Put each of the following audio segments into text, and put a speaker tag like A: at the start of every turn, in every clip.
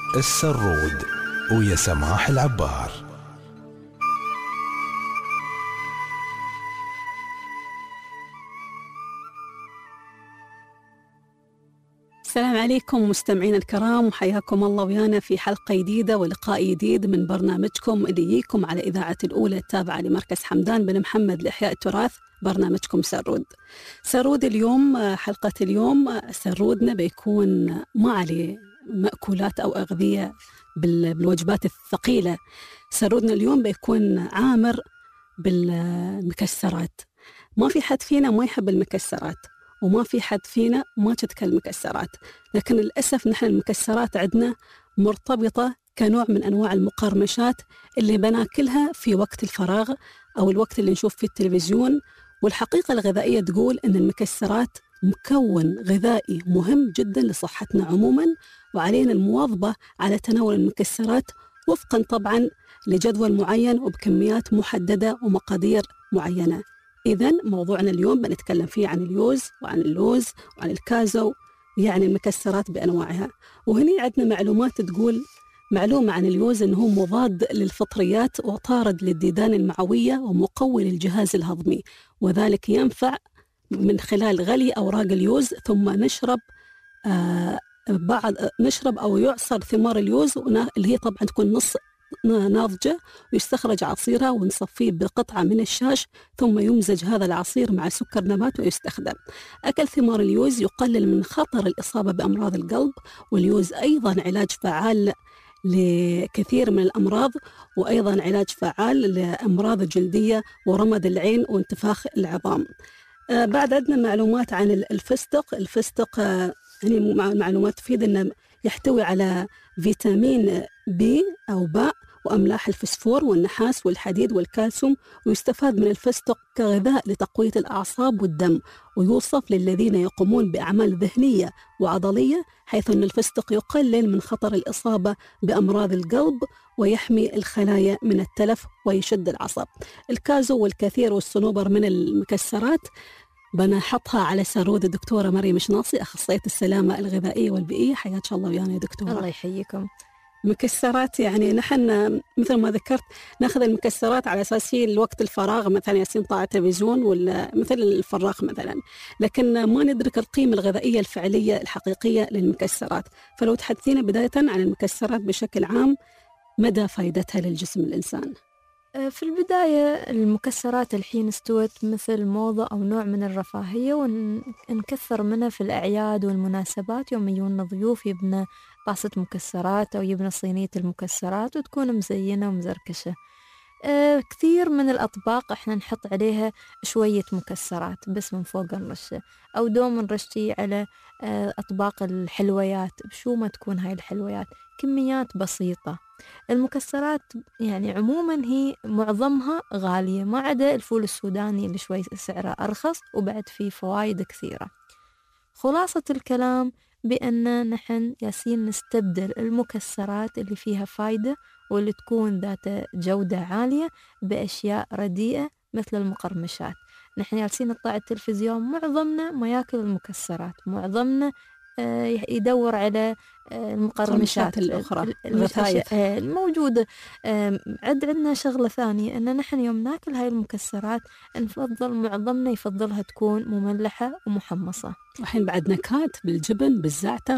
A: السرود ويا سماح العبار.
B: السلام عليكم مستمعين الكرام، وحياكم الله ويانا في حلقة جديدة ولقاء جديد من برنامجكم اللي يجيكم على إذاعة الأولى التابعة لمركز حمدان بن محمد لإحياء التراث، برنامجكم سرود. سرود اليوم، حلقة اليوم سرودنا بيكون ما عليه مأكولات أو أغذية بالوجبات الثقيلة. سرودنا اليوم بيكون عامر بالمكسرات. ما في حد فينا ما يحب المكسرات، وما في حد فينا ما تتكل المكسرات، لكن للأسف نحن المكسرات عندنا مرتبطة كنوع من أنواع المقرمشات اللي بناكلها في وقت الفراغ أو الوقت اللي نشوف فيه التلفزيون. والحقيقة الغذائية تقول أن المكسرات مكون غذائي مهم جدا لصحتنا عموما، وعلينا المواظبة على تناول المكسرات وفقا طبعا لجدول معين وبكميات محددة ومقادير معينة. إذن موضوعنا اليوم بنتكلم فيه عن اليوز وعن اللوز وعن الكازو، يعني المكسرات بأنواعها. وهنا عندنا معلومات تقول معلومة عن اليوز أنه مضاد للفطريات وطارد للديدان المعوية ومقوي للجهاز الهضمي، وذلك ينفع من خلال غلي أوراق اليوز، ثم نشرب أو يعصر ثمار اليوز اللي هي طبعا تكون نص ناضجة، ويستخرج عصيرها ونصفيه بقطعة من الشاش، ثم يمزج هذا العصير مع سكر نبات ويستخدم. أكل ثمار اليوز يقلل من خطر الإصابة بأمراض القلب، واليوز أيضا علاج فعال لكثير من الأمراض، وأيضا علاج فعال لأمراض الجلدية ورمد العين وانتفاخ العظام. بعد عندنا معلومات عن الفستق. الفستق يعني معلومات تفيد أنه يحتوي على فيتامين بي أو باء وأملاح الفسفور والنحاس والحديد والكالسيوم، ويستفاد من الفستق كغذاء لتقوية الأعصاب والدم، ويوصف للذين يقومون بأعمال ذهنية وعضلية، حيث أن الفستق يقلل من خطر الإصابة بأمراض القلب ويحمي الخلايا من التلف ويشد العصب. الكازو والكثير والصنوبر من المكسرات بنحطها على سرود الدكتورة مريم شناصي، أخصائية السلامة الغذائية والبيئية. حياك الله ويانا يا دكتورة.
C: الله يحييكم.
B: مكسرات يعني نحن مثل ما ذكرت ناخذ المكسرات على أساس هي الوقت الفراغ، مثلا ياسين طاعة تلفزيون ولا مثل الفراغ مثلا، لكن ما ندرك القيمة الغذائية الفعلية الحقيقية للمكسرات. فلو تحدثينا بداية عن المكسرات بشكل عام، مدى فائدتها للجسم الإنسان؟
C: في البداية المكسرات الحين استوت مثل موضة أو نوع من الرفاهية، ونكثر منها في الأعياد والمناسبات. يوم يجون ضيوف يبنى طاسة مكسرات أو يبنى صينية المكسرات وتكون مزينة ومزركشة. كثير من الأطباق إحنا نحط عليها شوية مكسرات بس من فوق الرشة، أو دوم نرشتي على أطباق الحلويات. بشو ما تكون هاي الحلويات كميات بسيطة. المكسرات يعني عموما هي معظمها غالية، ما عدا الفول السوداني اللي شوي سعره أرخص وبعد فيه فوائد كثيرة. خلاصة الكلام بأن نحن ياسين نستبدل المكسرات اللي فيها فايدة واللي تكون ذات جودة عالية بأشياء رديئة مثل المقرمشات. نحن ياسين نطلع التلفزيون معظمنا ما ياكل المكسرات، معظمنا يدور على المقرمشات
B: الأخرى
C: الموجودة. عندنا شغلة ثانية، أن نحن يوم ناكل هاي المكسرات نفضل معظمنا يفضلها تكون مملحة ومحمصة.
B: الحين بعد نكهات بالجبن بالزعتر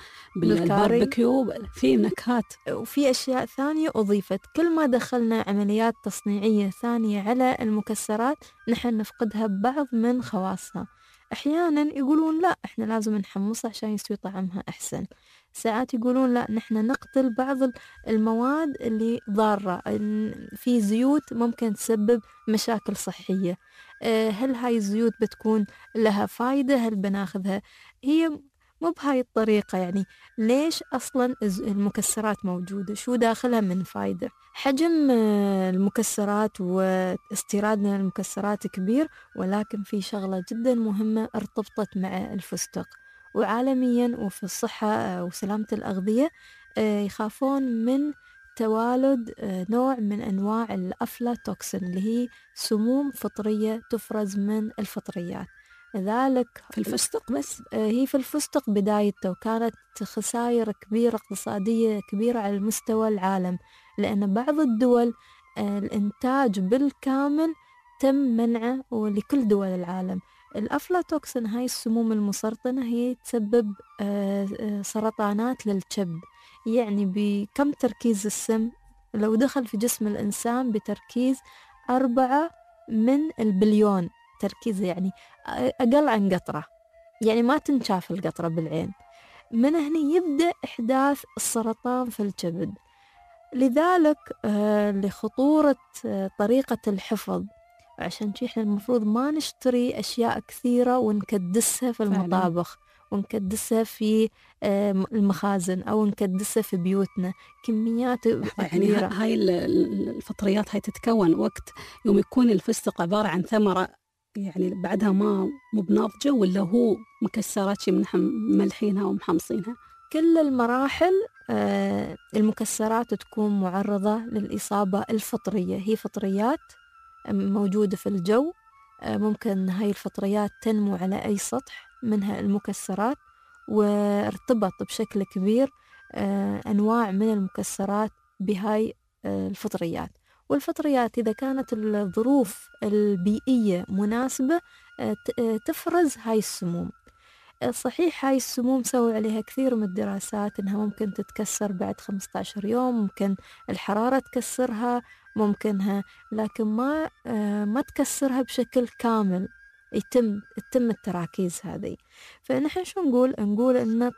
B: بالباربيكيو، في نكهات
C: وفي أشياء ثانية أضيفت. كل ما دخلنا عمليات تصنيعية ثانية على المكسرات نحن نفقدها ببعض من خواصها. أحيانا يقولون لا إحنا لازم نحمصها عشان يستوي طعمها أحسن، ساعات يقولون لا نحن نقتل بعض المواد اللي ضارة، في زيوت ممكن تسبب مشاكل صحية. هل هاي الزيوت بتكون لها فايدة؟ هل بناخذها؟ هي مو بهاي الطريقة. يعني ليش أصلا المكسرات موجودة؟ شو داخلها من فايدة؟ حجم المكسرات واستيرادنا للمكسرات كبير، ولكن في شغلة جدا مهمة ارتبطت مع الفستق، وعالميا وفي الصحة وسلامة الأغذية يخافون من توالد نوع من أنواع الأفلاتوكسين اللي هي سموم فطرية تفرز من الفطريات. لذلك
B: في الفستق بس.
C: هي في الفستق بدايته، وكانت خسائر كبيرة اقتصادية كبيرة على مستوى العالم، لأن بعض الدول الإنتاج بالكامل تم منعه ولكل دول العالم. الأفلاتوكسين هاي السموم المسرطنة هي تسبب سرطانات للكبد. يعني بكم تركيز السم لو دخل في جسم الإنسان بتركيز 4 من البليون تركيز، يعني أقل عن قطرة، يعني ما تنشاف القطرة بالعين. من هنا يبدأ إحداث السرطان في الكبد. لذلك لخطورة طريقة الحفظ، عشان شي احنا المفروض ما نشتري أشياء كثيرة ونكدسها في المطابخ ونكدسها في المخازن أو نكدسها في بيوتنا كميات
B: يعني
C: كبيرة.
B: هاي الفطريات هاي تتكون وقت يوم يكون الفستق عبارة عن ثمرة، يعني بعدها مو بناضجة، ولا هو مكسرات شي ملحينها ومحمصينها؟
C: كل المراحل المكسرات تكون معرضة للإصابة الفطرية. هي فطريات موجودة في الجو، ممكن هاي الفطريات تنمو على أي سطح، منها المكسرات، وارتبط بشكل كبير أنواع من المكسرات بهاي الفطريات. والفطريات إذا كانت الظروف البيئية مناسبة تفرز هاي السموم. صحيح هاي السموم سووا عليها كثير من الدراسات إنها ممكن تتكسر بعد 15 يوم، ممكن الحرارة تكسرها، ممكنها، لكن ما تكسرها بشكل كامل، يتم التراكيز هذه. فنحن شو نقول إن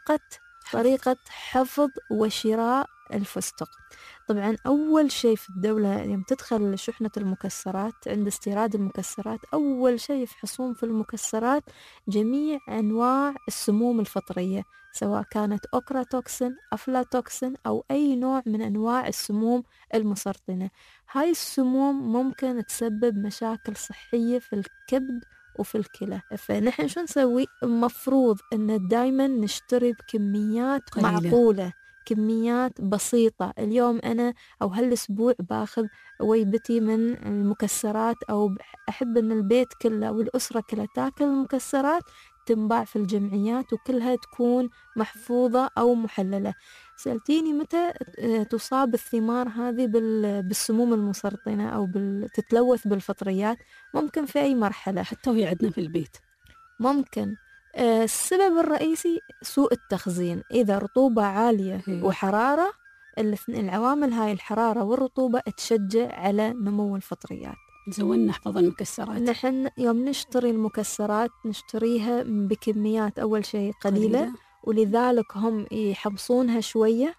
C: طريقة حفظ وشراء الفستق. طبعا أول شيء في الدولة يوم تدخل شحنة المكسرات عند استيراد المكسرات، أول شيء يفحصون في المكسرات جميع أنواع السموم الفطرية، سواء كانت أوكراتوكسين، أفلاتوكسين، أو أي نوع من أنواع السموم المسرطنة. هاي السموم ممكن تسبب مشاكل صحية في الكبد وفي الكلى. فنحن شو نسوي؟ مفروض أن دايما نشتري بكميات
B: قليلة،
C: معقولة، كميات بسيطة. اليوم أنا أو هالأسبوع باخذ ويبتي من المكسرات، أو أحب أن البيت كله والأسرة كلها تاكل المكسرات، تنباع في الجمعيات وكلها تكون محفوظة أو محللة. سألتيني متى تصاب الثمار هذه بالسموم المسرطنة أو تتلوث بالفطريات؟ ممكن في أي مرحلة،
B: حتى وهي عندنا في البيت
C: ممكن. السبب الرئيسي سوء التخزين. إذا رطوبة عالية وحرارة، العوامل هاي الحرارة والرطوبة تشجع على نمو الفطريات.
B: زين نحفظ المكسرات.
C: نحن يوم نشتري المكسرات نشتريها بكميات أول شيء قليلة، ولذلك هم يحمصونها شوية.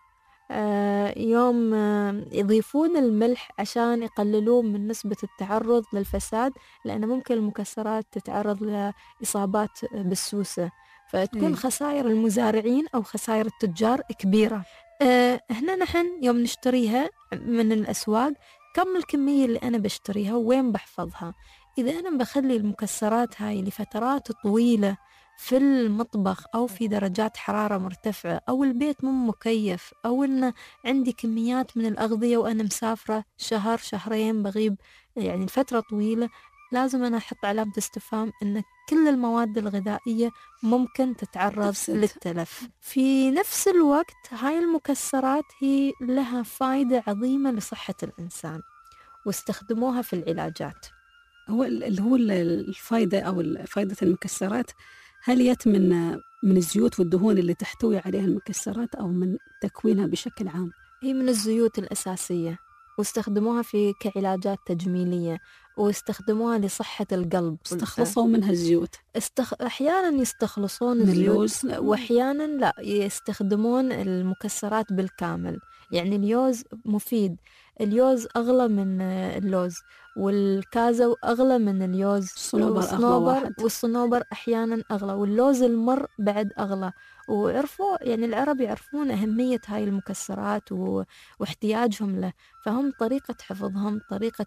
C: يوم يضيفون الملح عشان يقللون من نسبة التعرض للفساد، لأن ممكن المكسرات تتعرض لإصابات بالسوسة، فتكون خسائر المزارعين أو خسائر التجار كبيرة. هنا نحن يوم نشتريها من الأسواق، كم الكمية اللي أنا بشتريها وين بحفظها؟ إذا أنا بخلي المكسرات هاي لفترات طويلة في المطبخ أو في درجات حرارة مرتفعة، أو البيت مو مكيف، أو إن عندي كميات من الأغذية وأنا مسافرة شهر شهرين بغيب يعني فترة طويلة، لازم أنا أحط علامة استفهام إن كل المواد الغذائية ممكن تتعرض للتلف. في نفس الوقت هاي المكسرات هي لها فائدة عظيمة لصحة الإنسان، واستخدموها في العلاجات.
B: هو الفائدة أو فائدة المكسرات، هل يت من الزيوت والدهون اللي تحتوي عليها المكسرات، أو من تكوينها بشكل عام؟
C: هي من الزيوت الأساسية، واستخدموها كعلاجات تجميلية، واستخدموها لصحة القلب.
B: استخلصوا منها الزيوت.
C: أحيانا يستخلصون الزيوت، وأحيانا لا، يستخدمون المكسرات بالكامل. يعني اليوز مفيد، اليوز أغلى من اللوز، والكازو أغلى من اللوز،
B: الصنوبر
C: والصنوبر أحيانا أغلى، واللوز المر بعد أغلى. وعرفوا يعني العرب يعرفون أهمية هاي المكسرات واحتياجهم له، فهم طريقة حفظهم، طريقة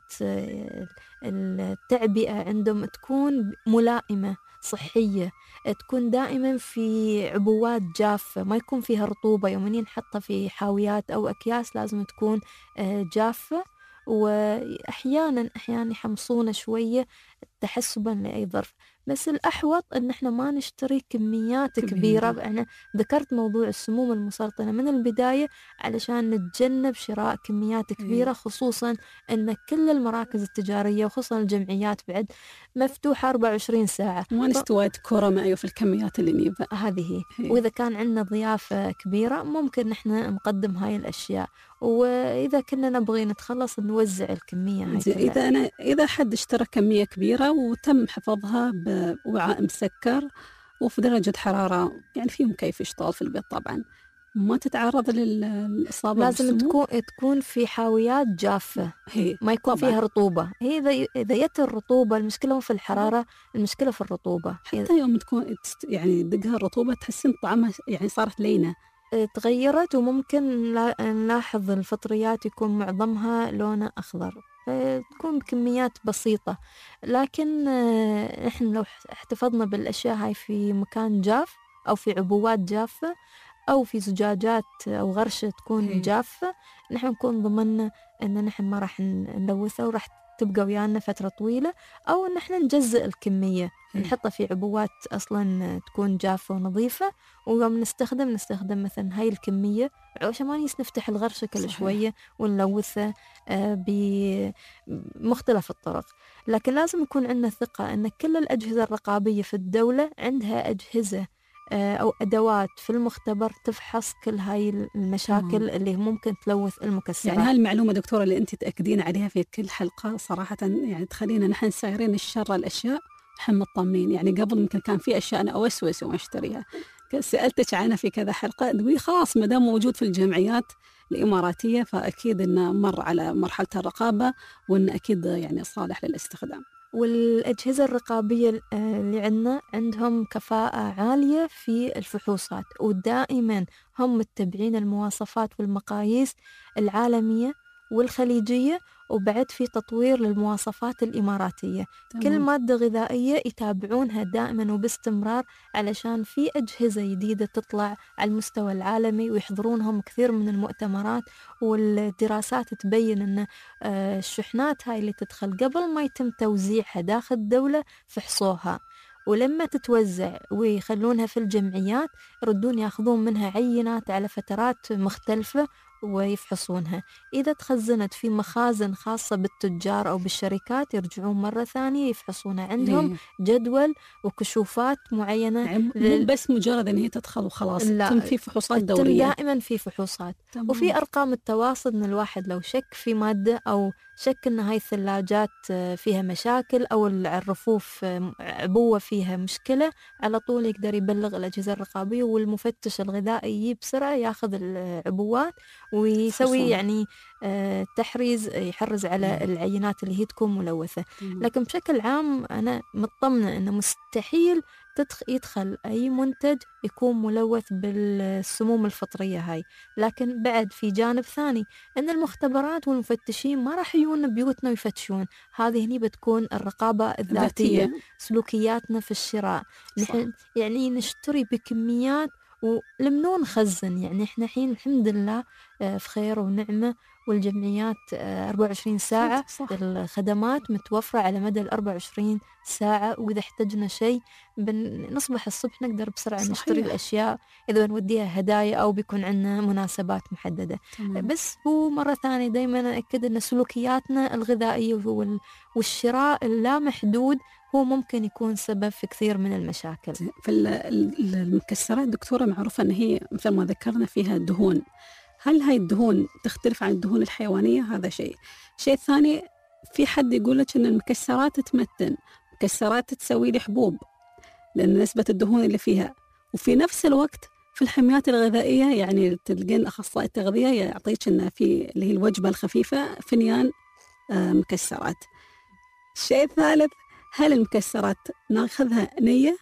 C: التعبئة عندهم تكون ملائمة صحية، تكون دائما في عبوات جافة، ما يكون فيها رطوبة. يوم ينحطها في حاويات أو أكياس لازم تكون جافة. وأحيانا يحمصونه شوية تحسبا لأي ظرف. بس الأحوط إن إحنا ما نشتري كميات كبيرة. أنا ذكرت موضوع السموم المسرطنة من البداية علشان نتجنب شراء كميات كبيرة، خصوصا أن كل المراكز التجارية وخصوصا الجمعيات بعد مفتوحة 24 ساعة،
B: ما نستوى كرة معي في الكميات اللي نجيبها
C: هذه. وإذا كان عندنا ضيافة كبيرة ممكن نحن نقدم هاي الأشياء، وإذا كنا نبغي نتخلص نوزع الكمية هاي كلها.
B: إذا حد اشترى كمية كبيرة وتم حفظها بوعاء مسكر وفي درجة حرارة يعني في مكيف يشتغل في البيت، طبعا ما تتعرض للإصابة
C: لازم تكون في حاويات جافة، ما يكون
B: طبعاً.
C: فيها رطوبة. هي إذا جت الرطوبة، المشكلة مو في الحرارة، المشكلة في الرطوبة.
B: حتى يوم تكون يعني دقها الرطوبة تحسين طعمها يعني صارت لينة،
C: تغيرت، وممكن نلاحظ الفطريات يكون معظمها لونه أخضر، تكون بكميات بسيطة. لكن إحنا لو احتفظنا بالأشياء هاي في مكان جاف أو في عبوات جافة أو في زجاجات أو غرشة تكون جافة، نحن نكون ضمننا أن نحن ما راح نلوثها وراح تبقى ويانا فترة طويلة. أو أن نحن نجزء الكمية، نحطها في عبوات أصلا تكون جافة ونظيفة، ويوم نستخدم مثلا هاي الكمية عشان ما نفتح الغرشة كل شوية ونلوثها بمختلف الطرق. لكن لازم يكون عندنا ثقة أن كل الأجهزة الرقابية في الدولة عندها أجهزة أو أدوات في المختبر تفحص كل هاي المشاكل اللي ممكن تلوث المكسرات.
B: يعني هالمعلومة دكتورة اللي أنت تأكدين عليها في كل حلقة صراحة يعني تخلينا نحن سايرين الشر الأشياء نحن مطمنين. يعني قبل يمكن كان في أشياء أنا أوسوس وما أشتريها، سألتك عنها في كذا حلقة تقولي خلاص ما دام موجود في الجمعيات الإماراتية فأكيد إنه مر على مرحلة الرقابة وإنه أكيد يعني صالح للاستخدام.
C: والأجهزة الرقابية اللي عندهم كفاءة عالية في الفحوصات، ودائما هم متبعين المواصفات والمقاييس العالمية والخليجية، وبعد في تطوير للمواصفات الإماراتية. كل مادة غذائية يتابعونها دائما وباستمرار، علشان في أجهزة جديدة تطلع على المستوى العالمي ويحضرونهم كثير من المؤتمرات، والدراسات تبين أن الشحنات هاي اللي تدخل قبل ما يتم توزيعها داخل الدولة فحصوها، ولما تتوزع ويخلونها في الجمعيات يردون ياخذون منها عينات على فترات مختلفة ويفحصونها. إذا تخزنت في مخازن خاصة بالتجار أو بالشركات يرجعون مرة ثانية يفحصونها، عندهم جدول وكشوفات معينة.
B: يعني مو بس مجرد أن هي تدخل وخلاص، تم في فحوصات دورية،
C: دائما في فحوصات. وفي أرقام التواصل أن الواحد لو شك في مادة أو شك أن هاي الثلاجات فيها مشاكل أو الرفوف عبوة فيها مشكلة، على طول يقدر يبلغ الأجهزة الرقابية، والمفتش الغذائي يجي بسرعة ياخذ العبوات ويسوي يعني تحريز، يحرز على العينات اللي هي تكون ملوثة. لكن بشكل عام أنا مطمنة أنه مستحيل يدخل أي منتج يكون ملوث بالسموم الفطرية هاي. لكن بعد في جانب ثاني أن المختبرات والمفتشين ما راح يجون بيوتنا ويفتشون، هذه هني بتكون الرقابة الذاتية. سلوكياتنا في الشراء، نحن يعني نشتري بكميات ولمنو نخزن. يعني احنا حين الحمد لله في خير ونعمة، والجمعيات 24 ساعة
B: صح.
C: الخدمات متوفرة على مدى 24 ساعة، وإذا احتجنا شيء نصبح الصبح نقدر بسرعة صحيح. نشتري الأشياء إذا بنوديها هدايا أو بيكون عندنا مناسبات محددة. بس هو مرة ثانية دايما أكد أن سلوكياتنا الغذائية والشراء اللامحدود هو ممكن يكون سبب في كثير من المشاكل.
B: في المكسرات دكتورة معروفة أن هي مثل ما ذكرنا فيها دهون، هل هاي الدهون تختلف عن الدهون الحيوانية؟ هذا شيء ثاني. في حد يقول لك أن المكسرات تمتن، مكسرات تسوي لي حبوب لأن نسبة الدهون اللي فيها، وفي نفس الوقت في الحميات الغذائية يعني تلقين أخصائي التغذية يعطيك أن في اللي هي الوجبة الخفيفة فنيان مكسرات. الشيء الثالث، هل المكسرات ناخذها نية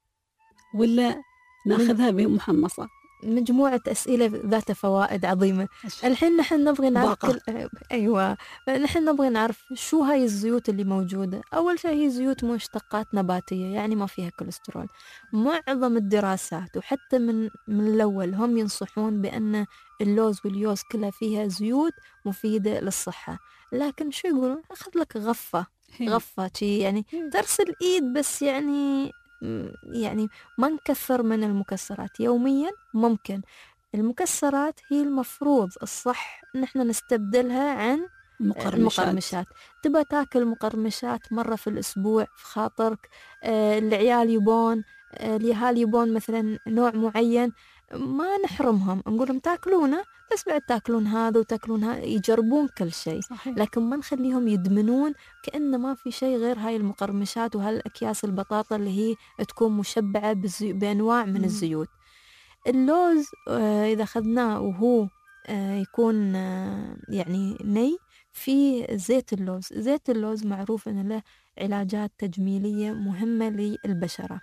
B: ولا ناخذها محمصة؟
C: مجموعة أسئلة ذات فوائد عظيمة. الحين نحن نبغي نعرف أيوة، نحن نبغي نعرف شو هاي الزيوت اللي موجودة. أول شيء هي زيوت مشتقات نباتية، يعني ما فيها كوليسترول. معظم الدراسات وحتى من الأول هم ينصحون بأن اللوز واليوز كلها فيها زيوت مفيدة للصحة، لكن شو يقولون؟ أخذ لك غفة غفة شي يعني ترسل إيد بس يعني يعني ما نكثر من المكسرات يوميا. ممكن المكسرات هي المفروض الصح نحن نستبدلها عن المقرمشات. تبى تاكل مقرمشات مرة في الأسبوع في خاطرك، العيال يبون، اليهال يبون مثلا نوع معين، ما نحرمهم، نقولهم تاكلونه، بس بعد تاكلون هذا وتاكلون هذا، يجربون كل شيء. لكن ما نخليهم يدمنون كأنه ما في شيء غير هاي المقرمشات وهالأكياس البطاطا اللي هي تكون مشبعة بأنواع من الزيوت. اللوز إذا أخذناه وهو يكون يعني ني، في زيت اللوز. زيت اللوز معروف أن له علاجات تجميلية مهمة للبشرة.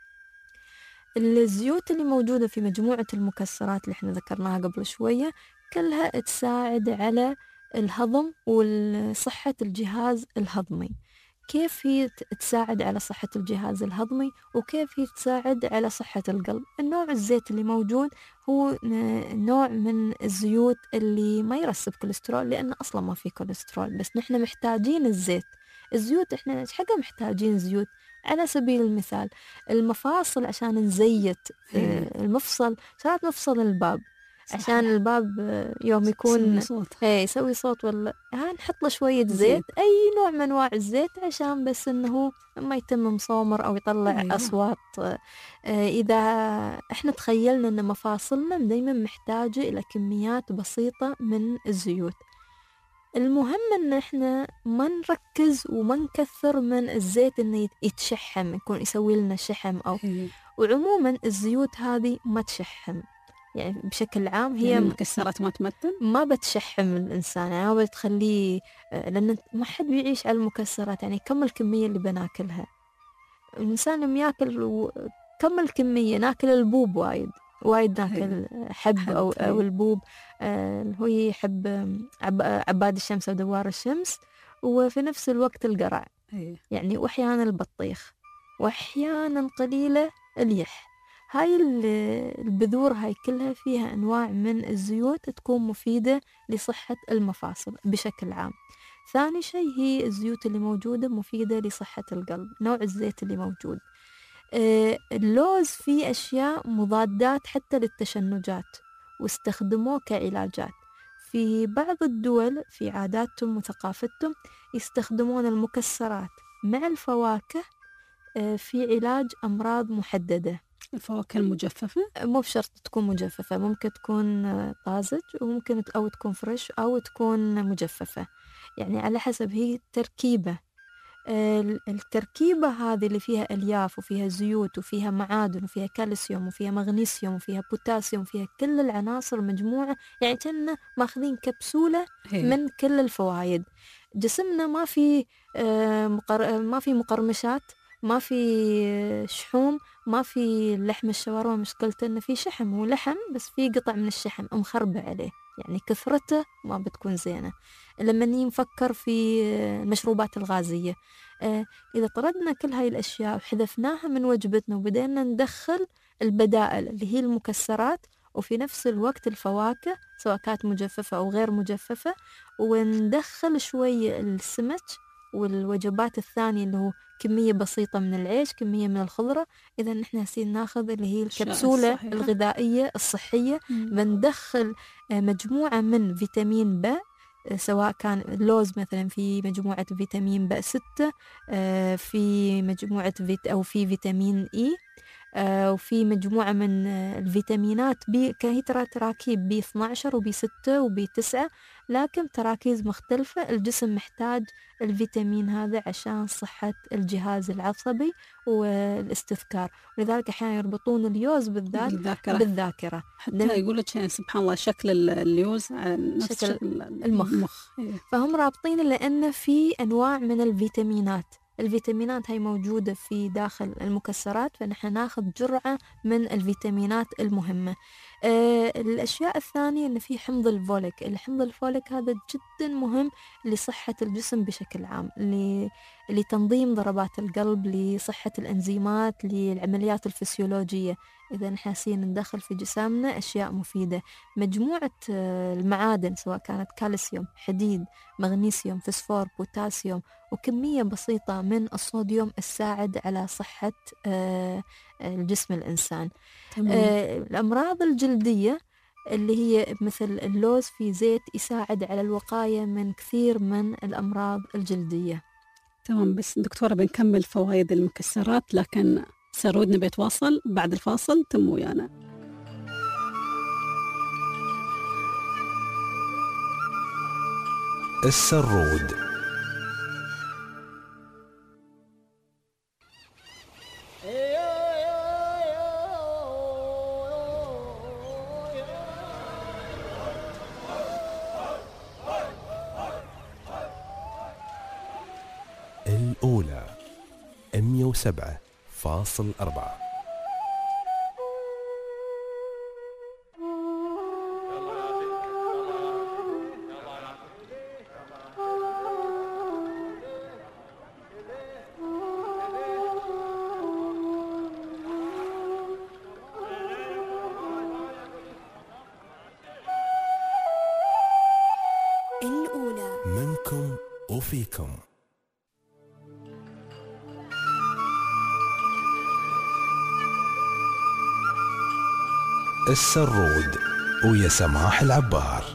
C: الزيوت اللي موجودة في مجموعة المكسرات اللي احنا ذكرناها قبل شوية كلها تساعد على الهضم وصحة الجهاز الهضمي. كيف هي تساعد على صحة الجهاز الهضمي وكيف هي تساعد على صحة القلب؟ النوع الزيت اللي موجود هو نوع من الزيوت اللي ما يرسب كوليسترول، لأنه أصلا ما في كوليسترول، بس نحن محتاجين الزيوت احنا ايش حاجة محتاجين زيوت. على سبيل المثال المفاصل عشان نزيت المفصل، شرات مفصل الباب عشان الباب يوم يكون يسوي صوت ولا نحط له شوية زيت، أي نوع من أنواع الزيت، عشان بس إنه ما يتم مصومر أو يطلع أصوات. إذا إحنا تخيلنا إن مفاصلنا دايما محتاجة إلى كميات بسيطة من الزيوت. المهم إن إحنا ما نركز وما نكثر من الزيت إنه يتشحم، يكون يسوي لنا شحم أو وعموما الزيوت هذه ما تشحم، يعني بشكل عام هي
B: يعني المكسرات ما تمثل،
C: ما بتشحم الإنسان، يعني ما بتخليه، لأن ما حد بيعيش على المكسرات. يعني كم الكمية اللي بناكلها؟ الإنسان لما يأكل كم الكمية، ناكل البوب وايد ناكل حب أو البوب اللي هو يحب عباد الشمس أو دوار الشمس، وفي نفس الوقت القرع يعني، وأحيانا البطيخ، وأحيانا قليلة اليح. هاي البذور هاي كلها فيها أنواع من الزيوت تكون مفيدة لصحة المفاصل بشكل عام. ثاني شيء هي الزيوت اللي موجودة مفيدة لصحة القلب. نوع الزيت اللي موجود، اللوز فيه أشياء مضادات حتى للتشنجات واستخدموه كعلاجات. في بعض الدول في عاداتهم وثقافتهم يستخدمون المكسرات مع الفواكه في علاج أمراض محددة.
B: الفواكه المجففة
C: مو بشرط تكون مجففة، ممكن تكون طازج، وممكن أو تكون فريش أو تكون مجففة، يعني على حسب هي تركيبة. التركيبة هذه اللي فيها ألياف وفيها زيوت وفيها معادن وفيها كالسيوم وفيها مغنيسيوم وفيها بوتاسيوم، فيها كل العناصر مجموعة، يعني كنا ماخذين كبسولة من كل الفوائد. جسمنا ما في مقرمشات، ما في شحوم، ما في لحم الشاورما، مشكلته انه في شحم ولحم بس في قطع من الشحم مخربة عليه، يعني كثرته ما بتكون زينة. لما نفكر في المشروبات الغازية، إذا طردنا كل هاي الأشياء وحذفناها من وجبتنا وبدأنا ندخل البدائل اللي هي المكسرات وفي نفس الوقت الفواكه سواء كانت مجففة أو غير مجففة، وندخل شوية السمك والوجبات الثانية اللي هو كمية بسيطة من العيش، كمية من الخضرة، إذا نحن هسين ناخذ اللي هي الكبسولة الغذائية الصحية، بندخل مجموعة من فيتامين ب، سواء كان اللوز مثلا في مجموعة فيتامين ب6، في مجموعة أو في فيتامين إي، وفي مجموعة من الفيتامينات هي تراكيب بي 12 وبي 6 وبي 9، لكن تراكيز مختلفة. الجسم محتاج الفيتامين هذا عشان صحة الجهاز العصبي والاستذكار، ولذلك أحيانا يربطون اليوز بالذات بالذاكرة.
B: حتى يقول لك يعني سبحان الله شكل الليوز نفس شكل المخ.
C: فهم رابطين لأن في أنواع من الفيتامينات هاي موجودة في داخل المكسرات، فنحن ناخذ جرعة من الفيتامينات المهمة. الأشياء الثانية أن في حمض الفوليك. الحمض الفوليك هذا جدا مهم لصحة الجسم بشكل عام، لتنظيم ضربات القلب، لصحة الأنزيمات، للعمليات الفسيولوجية. إذا نحن ندخل في جسامنا أشياء مفيدة. مجموعة المعادن سواء كانت كالسيوم، حديد، مغنيسيوم، فسفور، بوتاسيوم، وكمية بسيطة من الصوديوم تساعد على صحة الجسم الإنسان. الأمراض الجلدية اللي هي مثل اللوز في زيت يساعد على الوقاية من كثير من الأمراض الجلدية.
B: تمام. بس دكتورة بنكمل فوائد المكسرات، لكن سرودنا بيتواصل بعد الفاصل. تم ويانا.
A: السرود. الأولى 107.4.
D: الأولى
A: منكم وفيكم. السرود ويا سماح العبار.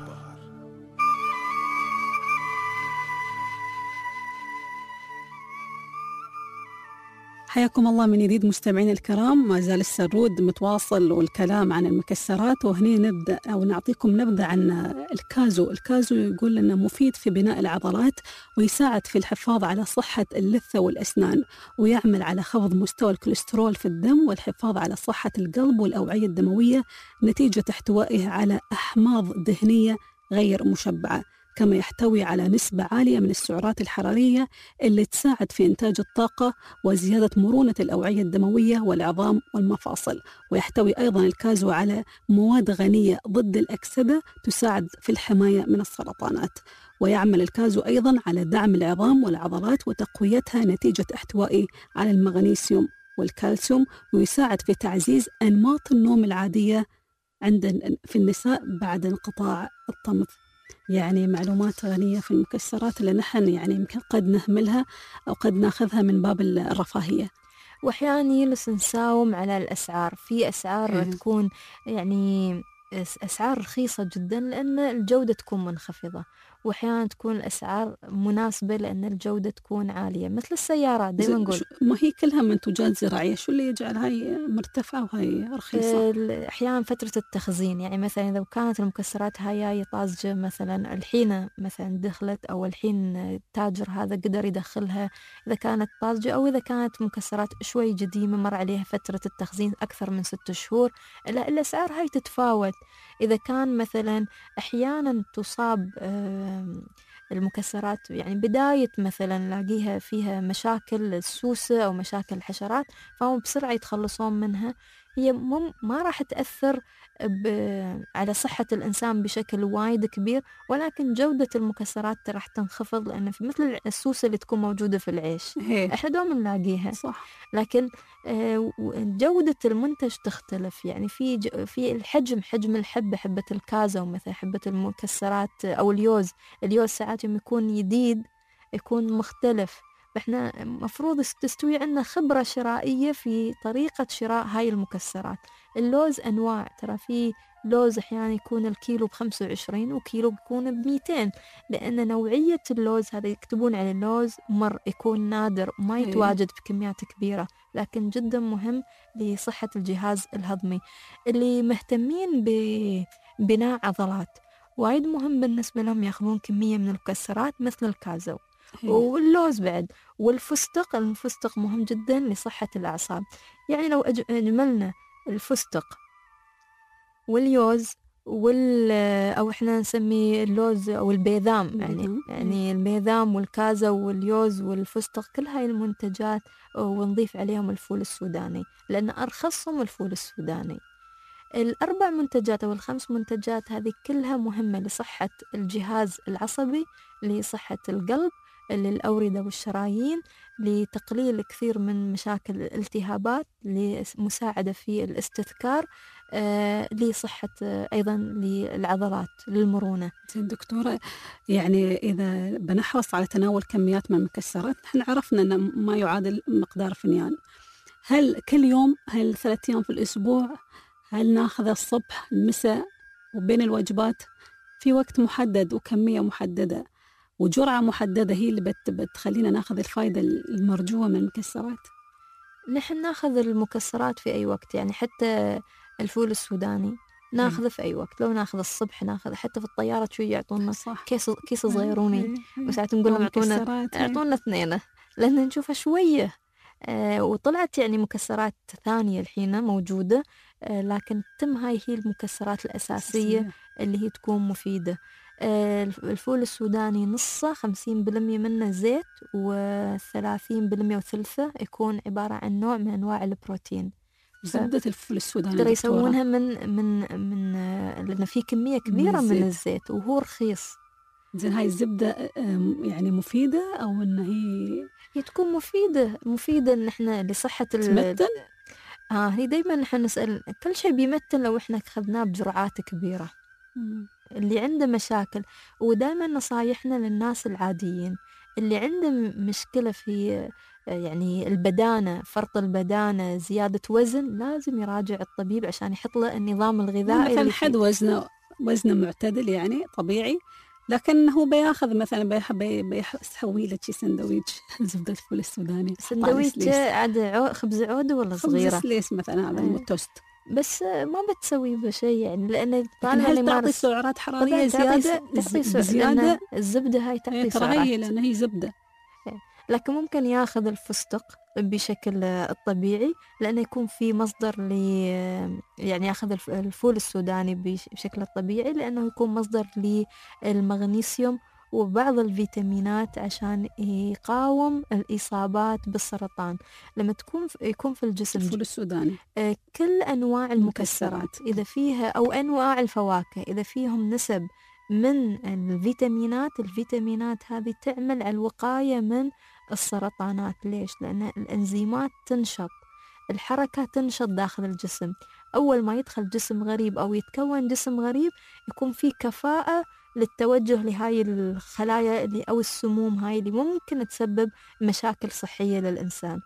B: حياكم الله من جديد مستمعين الكرام. ما زال السرود متواصل والكلام عن المكسرات، وهني نبدأ أو نعطيكم نبذة عن الكازو. الكازو يقول أنه مفيد في بناء العضلات، ويساعد في الحفاظ على صحة اللثة والأسنان، ويعمل على خفض مستوى الكوليسترول في الدم والحفاظ على صحة القلب والأوعية الدموية نتيجة احتوائه على أحماض دهنية غير مشبعة. كما يحتوي على نسبة عالية من السعرات الحرارية اللي تساعد في إنتاج الطاقة وزيادة مرونة الأوعية الدموية والعظام والمفاصل. ويحتوي أيضا الكازو على مواد غنية ضد الأكسدة تساعد في الحماية من السرطانات. ويعمل الكازو أيضا على دعم العظام والعضلات وتقويتها نتيجة احتوائه على المغنيسيوم والكالسيوم، ويساعد في تعزيز أنماط النوم العادية في النساء بعد انقطاع الطمث. يعني معلومات غنية في المكسرات اللي نحن يعني يمكن قد نهملها أو قد ناخذها من باب الرفاهية.
C: وأحيانا يجلس نساوم على الأسعار. في أسعار تكون يعني أسعار رخيصة جدا لأن الجودة تكون منخفضة، وأحيانا تكون الأسعار مناسبة لأن الجودة تكون عالية. مثل السيارات دائما نقول
B: ما هي كلها منتوجات زراعية، شو اللي يجعل هاي مرتفعة وهاي رخيصة؟
C: أحيانا فترة التخزين، يعني مثلا إذا كانت المكسرات هاي طازجة مثلا الحين مثلا دخلت أو الحين التاجر هذا قدر يدخلها إذا كانت طازجة، أو إذا كانت مكسرات شوي قديمة مر عليها فترة التخزين أكثر من 6 شهور، الأسعار هاي تتفاوت. إذا كان مثلا أحيانا تصاب المكسرات يعني بداية مثلا نلاقيها فيها مشاكل السوسة أو مشاكل الحشرات، فهم بسرعة يتخلصون منها. هي ما راح تأثر على صحة الإنسان بشكل وايد كبير، ولكن جودة المكسرات راح تنخفض، لأن في مثل السوسة اللي تكون موجودة في العيش إحنا دوم نلاقيها،
B: صح.
C: لكن جودة المنتج تختلف. يعني في الحجم، حجم الحبة، حبة الكازو مثلا، حبة المكسرات أو اليوز ساعات يكون جديد يكون مختلف. فإحنا مفروض تستوي عندنا خبرة شرائية في طريقة شراء هاي المكسرات. اللوز أنواع، ترى في لوز أحيانا يكون الكيلو ب25 وكيلو بيكون ب200، لأن نوعية اللوز هذا يكتبون على اللوز يكون نادر وما يتواجد بكميات كبيرة، لكن جدا مهم لصحة الجهاز الهضمي. اللي مهتمين ببناء عضلات وايد مهم بالنسبة لهم ياخذون كمية من المكسرات مثل الكازو واللوز بعد، والفستق. الفستق مهم جدا لصحة الأعصاب. يعني لو أجملنا الفستق واليوز أو إحنا نسمي اللوز أو البيذام، يعني البيذام والكازو واليوز والفستق، كل هاي المنتجات، ونضيف عليهم الفول السوداني لأن أرخصهم الفول السوداني. 4 منتجات أو 5 منتجات هذه كلها مهمة لصحة الجهاز العصبي، لصحة القلب، للأوردة والشرايين، لتقليل كثير من مشاكل الالتهابات، لمساعدة في الاستذكار، لصحة أيضا للعضلات، للمرونة.
B: زين دكتورة، يعني إذا بنحرص على تناول كميات من المكسرات، نحن عرفنا أن ما يعادل مقدار فنيان، هل كل يوم، هل 3 أيام في الأسبوع، هل ناخذ الصبح المساء وبين الوجبات في وقت محدد وكمية محددة وجرعة محددة هي اللي بتخلينا ناخذ الفائدة المرجوة من المكسرات؟
C: نحن ناخذ المكسرات في أي وقت، يعني حتى الفول السوداني ناخذه في أي وقت، لو ناخذ الصبح ناخذه، حتى في الطيارة شوي يعطونا كيس صغيروني، وساعات نقول لهم اعطونا 2 لأن نشوفها شوية. وطلعت يعني مكسرات ثانية الحين موجودة، لكن تم هاي هي المكسرات الأساسية اللي هي تكون مفيدة. الفول السوداني نصه 50% منه زيت، و30% وثلثه يكون عبارة عن نوع من أنواع البروتين.
B: زبدة الفول السوداني
C: ترى يسوونها من لأن في كمية كبيرة من الزيت وهو رخيص.
B: زين هاي الزبدة يعني مفيدة أو إن هي
C: تكون مفيدة إن إحنا لصحة
B: تمثل؟
C: هي دايما نحن نسأل كل شيء بيمثل لو إحنا أخذناه بجرعات كبيرة. اللي عنده مشاكل، ودائما نصايحنا للناس العاديين اللي عنده مشكلة في يعني البدانة، فرط البدانة، زيادة وزن، لازم يراجع الطبيب عشان يحط له النظام الغذائي.
B: مثلا حد وزنه معتدل يعني طبيعي، لكن هو بياخذ مثلا بيسوي له شي سندويتش زبدة الفول السوداني،
C: سندويتش عاد خبز عودة ولا صغيرة،
B: خبز سليس مثلا هذا التوست،
C: بس ما بتسوي بشيء يعني، لأن
B: هل تعطي سعرات حرارية زيادة؟
C: زيادة الزبدة هاي تعطي سعرات،
B: لأن هي زبدة.
C: لكن ممكن ياخذ الفستق بشكل الطبيعي، لأنه يكون في مصدر يعني ياخذ الفول السوداني بشكل الطبيعي، لأنه يكون مصدر للمغنيسيوم وبعض الفيتامينات عشان يقاوم الإصابات بالسرطان. لما يكون في الجسم
B: الفول السوداني
C: كل أنواع المكسرات إذا فيها، أو أنواع الفواكه إذا فيهم نسب من الفيتامينات هذه تعمل على الوقاية من السرطانات. ليش؟ لأن الأنزيمات تنشط، الحركة تنشط داخل الجسم. أول ما يدخل جسم غريب أو يتكون جسم غريب يكون في كفاءة للتوجه لهاي الخلايا اللي أو السموم هاي اللي ممكن تسبب مشاكل صحية للإنسان.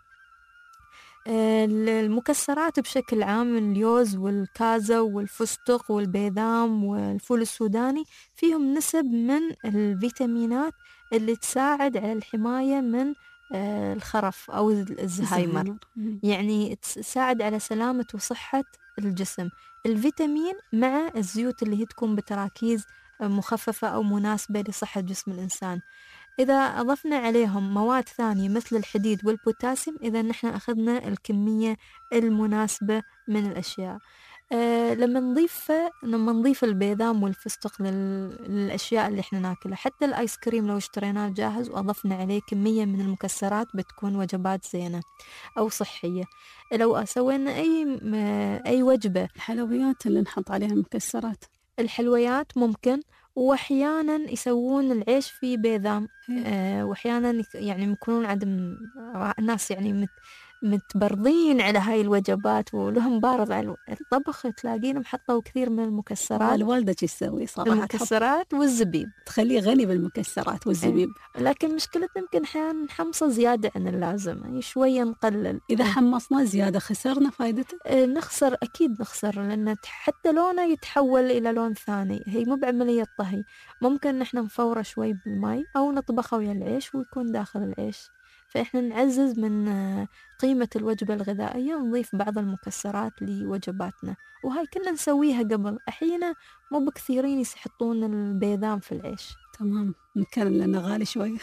C: المكسرات بشكل عام، اللوز والكازا والفستق والبيدام والفول السوداني فيهم نسب من الفيتامينات اللي تساعد على الحماية من الخرف أو الزهايمر، يعني تساعد على سلامة وصحة الجسم. الفيتامين مع الزيوت اللي هي تكون بتراكيز مخففة أو مناسبة لصحة جسم الإنسان. إذا أضفنا عليهم مواد ثانية مثل الحديد والبوتاسيوم، إذا نحن أخذنا الكمية المناسبة من الأشياء. لما نضيف البيدام والفستق للأشياء اللي إحنا ناكلها، حتى الآيس كريم لو اشتريناه جاهز وأضفنا عليه كمية من المكسرات بتكون وجبات زينة أو صحية. لو سوينا أي وجبة،
B: الحلويات اللي نحط عليها مكسرات،
C: الحلويات ممكن، وأحيانا يسوون العيش في بيدام، وأحيانا يعني يكونون عدم ناس يعني متبرضين على هاي الوجبات ولهم بارض على الطبخ، تلاقينهم حطوا كثير من المكسرات.
B: الوالدة تسوي صراحة
C: المكسرات والزبيب،
B: تخليه غني بالمكسرات والزبيب.
C: لكن مشكلتنا يمكن أحيانا نحمصه زيادة عن اللازم، يعني شوية نقلل.
B: إذا حمصنا زيادة خسرنا فايدته؟
C: نخسر، أكيد نخسر، لأن حتى لونه يتحول إلى لون ثاني. هي مو بعملية طهي، ممكن نحن نفوره شوي بالماء أو نطبخه ويا العيش ويكون داخل العيش. فإحنا نعزز من قيمة الوجبة الغذائية، نضيف بعض المكسرات لوجباتنا، وهاي كنا نسويها قبل. أحيانا مو بكثيرين يحطون البيدام في العيش.
B: تمام، نكرر لأنه غالي شوي.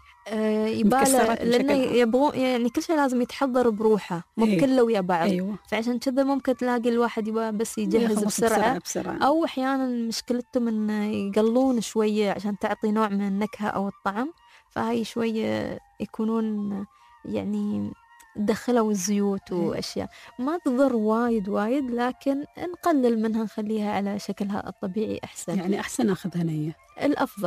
C: يباله لأنه يبغون يعني كل شيء لازم يتحضر بروحه، مو كله ويا بعض.
B: أيوة.
C: فعشان كذا ممكن تلاقي الواحد يبغى بس يجهز بسرعة، أو أحيانا مشكلتهم إن يقلون شوية عشان تعطي نوع من النكهة أو الطعم، فهاي شوية يكونون يعني دخلوا الزيوت وأشياء ما تضر وايد، لكن نقلل منها، نخليها على شكلها الطبيعي أحسن.
B: يعني أحسن أخذها نية،
C: الأفضل.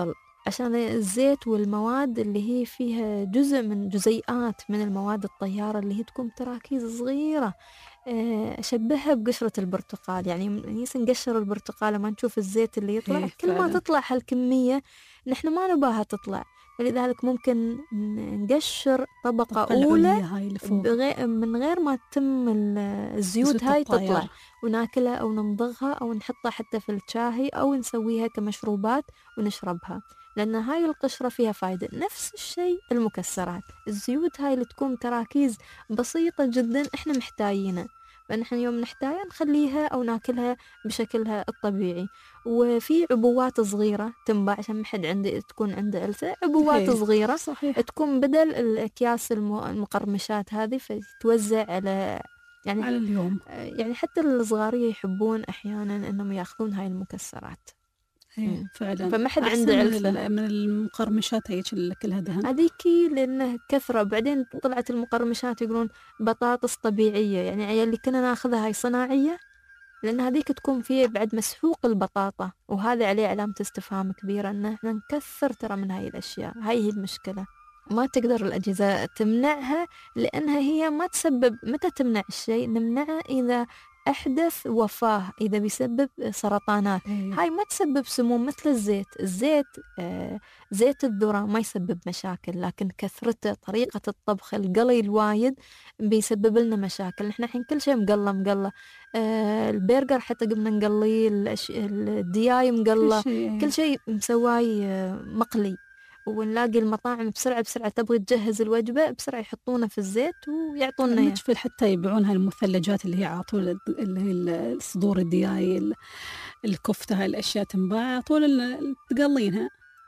C: عشان الزيت والمواد اللي هي فيها جزء من جزيئات من المواد الطيارة اللي هي تكون تراكيز صغيرة. أشبهها بقشرة البرتقال، يعني نيس نقشر البرتقال لما نشوف الزيت اللي يطلع
B: إيه
C: كل ما
B: فعلاً.
C: تطلع هالكمية نحن ما نباها تطلع، فلذلك ممكن نقشر طبقة
B: الطبقة
C: أولى
B: العليا هاي اللي فوق
C: من غير ما تتم الزيوت
B: زيوت
C: هاي
B: الطيار.
C: تطلع، وناكلها أو نمضغها أو نحطها حتى في الشاهي أو نسويها كمشروبات ونشربها، لأن هاي القشرة فيها فايدة. نفس الشيء المكسرات، الزيوت هاي اللي تكون تراكيز بسيطة جدا إحنا محتاجينها، فنحن يوم نحتاجها نخليها أو ناكلها بشكلها الطبيعي. وفي عبوات صغيرة تنباع عشان ما حد عنده تكون عنده ألسة، عبوات
B: إيه،
C: صغيرة
B: صحيح.
C: تكون بدل الأكياس المقرمشات هذه، فتوزع على يعني
B: على اليوم.
C: يعني حتى الصغارية يحبون أحيانا أنهم يأخذون هاي المكسرات.
B: إيه فعلا.
C: فما حد
B: أحسن
C: عنده
B: من
C: علفة.
B: من المقرمشات هيك اللي كلها دهن.
C: هذيكي لأنه كثرة، بعدين طلعت المقرمشات يقولون بطاطس طبيعية، يعني عيال اللي كنا ناخذها هاي صناعية، لأن هذيك تكون فيه بعد مسحوق البطاطا، وهذا عليه علامة استفهام كبيرة أن احنا نكثر ترى من هاي الأشياء. هاي هي المشكلة، ما تقدر الأجهزة تمنعها، لأنها هي ما تسبب. متى تمنع الشيء؟ نمنعه إذا أحدث وفاة، إذا بيسبب سرطانات.
B: إيه.
C: هاي ما تسبب سموم مثل الزيت. زيت الذرة ما يسبب مشاكل، لكن كثرته، طريقة الطبخ، القلي الوايد بيسبب لنا مشاكل. نحن الحين كل شيء مقلى. البرجر حتى قمنا نقليه، الدياي مقلى، كل شيء مسواي مقلي. ونلاقي المطاعم بسرعة تبغي تجهز الوجبة بسرعة يحطونه في الزيت ويعطونا إياه.
B: نشوف حتى يبيعونها المثلجات اللي هي عطول، اللي هي صدور الدياي، الكفتة، هاي الأشياء تنباع طول تقلينها.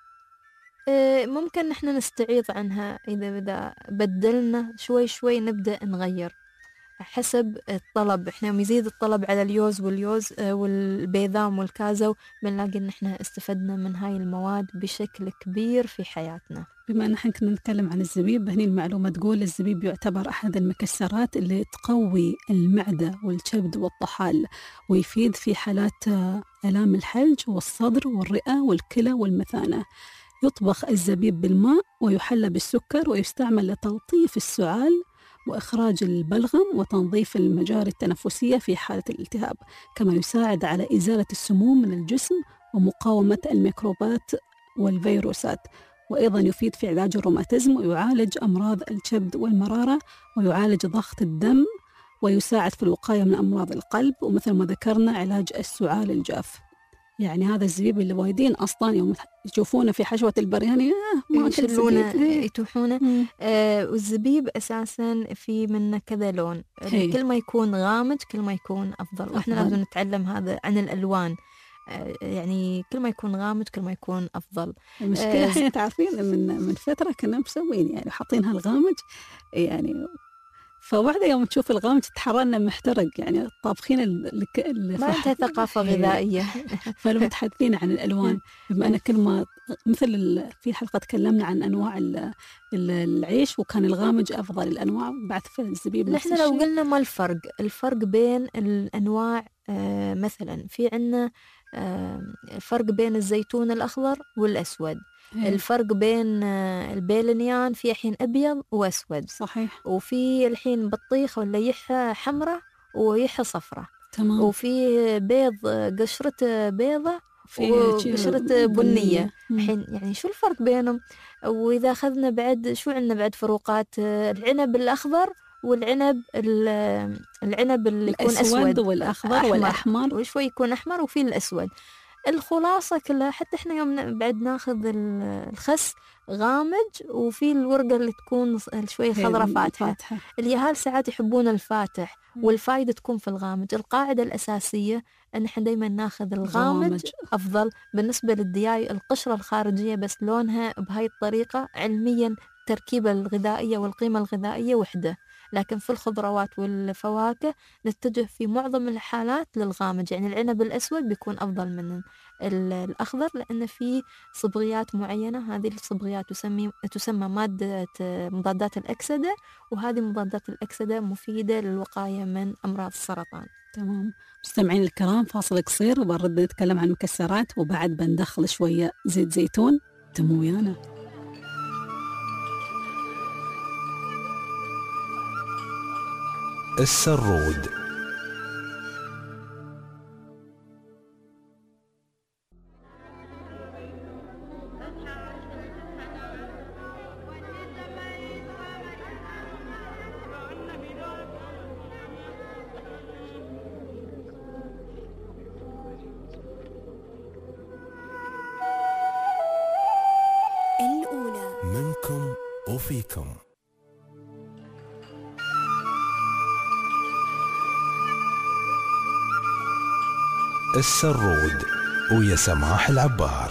C: ممكن نحن نستعيض عنها إذا بدلنا شوي نبدأ نغير حسب الطلب. احنا يوم يزيد الطلب على اليوز والبيذام والكازو بنلاقي ان احنا استفدنا من هاي المواد بشكل كبير في حياتنا.
B: بما ان احنا كنا نتكلم عن الزبيب، هني المعلومة تقول الزبيب يعتبر أحد المكسرات اللي تقوي المعدة والكبد والطحال، ويفيد في حالات آلام الحلج والصدر والرئة والكلى والمثانة. يطبخ الزبيب بالماء ويحلى بالسكر، ويستعمل لتلطيف السعال وإخراج البلغم وتنظيف المجاري التنفسية في حالة الالتهاب، كما يساعد على إزالة السموم من الجسم ومقاومة الميكروبات والفيروسات. وأيضا يفيد في علاج الروماتيزم، ويعالج أمراض الكبد والمرارة، ويعالج ضغط الدم، ويساعد في الوقاية من أمراض القلب، ومثل ما ذكرنا علاج السعال الجاف. يعني هذا الزبيب اللي وايدين أصلا يوم يشوفونه في حشوة البرياني ما
C: يشلونه يتوحونه. والزبيب أساسا في منه كذا لون، كل ما يكون غامج كل ما يكون أفضل. وإحنا لازم نتعلم هذا عن الألوان، يعني كل ما يكون غامج كل ما يكون أفضل.
B: المشكلة حين تعرفين من فترة كنا مسوين يعني حاطينها الغامج يعني، فواحدة يوم تشوف الغامج تتحرنا محترق، يعني طابخين
C: ما عندها ثقافة غذائية.
B: فالمتحدثين عن الألوان، بما أن كل ما مثل في حلقة تكلمنا عن أنواع العيش، وكان الغامج أفضل الأنواع. بعد في الزبيب
C: نحن لو قلنا ما الفرق بين الأنواع، مثلا في عنا فرق بين الزيتون الأخضر والأسود. الفرق بين البيلنيان في الحين أبيض وأسود،
B: صحيح.
C: وفي الحين بطيخ ولا يحة حمراء ويحة صفراء،
B: تمام.
C: وفي بيض قشرته بيضة وقشرته بنية. الحين يعني شو الفرق بينهم؟ وإذا أخذنا بعد شو عندنا بعد فروقات؟ العنب الأخضر والعنب اللي يكون أسود
B: والأخضر والأحمر،
C: وشوي يكون أحمر، وفي الأسود. الخلاصة كلها حتى إحنا يوم بعد ناخذ الخس غامج، وفي الورقة اللي تكون شوي خضرة فاتحة. اليهال ساعات يحبون الفاتح، والفايدة تكون في الغامج. القاعدة الأساسية أن إحنا دايما ناخذ الغامج أفضل. بالنسبة للدياي القشرة الخارجية بس لونها بهاي الطريقة، علميا التركيبة الغذائية والقيمة الغذائية وحدة، لكن في الخضروات والفواكه نتجه في معظم الحالات للغامج. يعني العنب الأسود بيكون أفضل من الأخضر، لأن في صبغيات معينة، هذه الصبغيات تسمى مضادات الأكسدة، وهذه مضادات الأكسدة مفيدة للوقاية من أمراض السرطان.
B: تمام. مستمعين الكرام، فاصل قصير وبنرد نتكلم عن المكسرات، وبعد بندخل شوية زيت زيتون. أنتم ويانا.
A: السرود.
D: الأولى
A: منكم وفيكم. السرود ويا سماح العبار.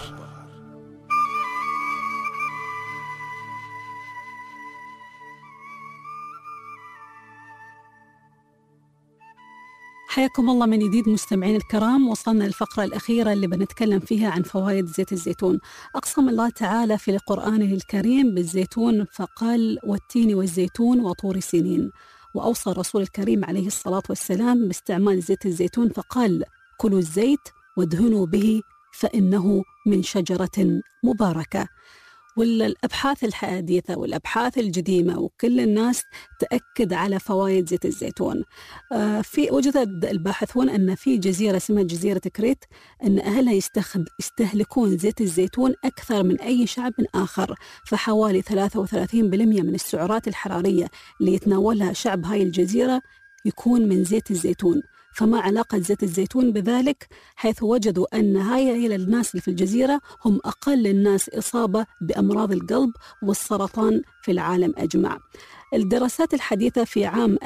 B: حياكم الله من جديد مستمعين الكرام. وصلنا للفقرة الأخيرة اللي بنتكلم فيها عن فوائد زيت الزيتون. أقسم الله تعالى في قرآنه الكريم بالزيتون فقال: والتين والزيتون وطور سينين. وأوصى الرسول الكريم عليه الصلاة والسلام باستعمال زيت الزيتون فقال: كلوا الزيت وادهنوا به فإنه من شجرة مباركة. والأبحاث الحديثة والأبحاث القديمة وكل الناس تأكد على فوائد زيت الزيتون. في وجد الباحثون أن في جزيرة اسمها جزيرة كريت أن أهلها يستهلكون زيت الزيتون أكثر من أي شعب آخر، فحوالي 33% من السعرات الحرارية اللي يتناولها شعب هاي الجزيرة يكون من زيت الزيتون. فما علاقة زيت الزيتون بذلك؟ حيث وجدوا أن هاي الناس اللي في الجزيرة هم أقل الناس إصابة بأمراض القلب والسرطان في العالم أجمع. الدراسات الحديثة في عام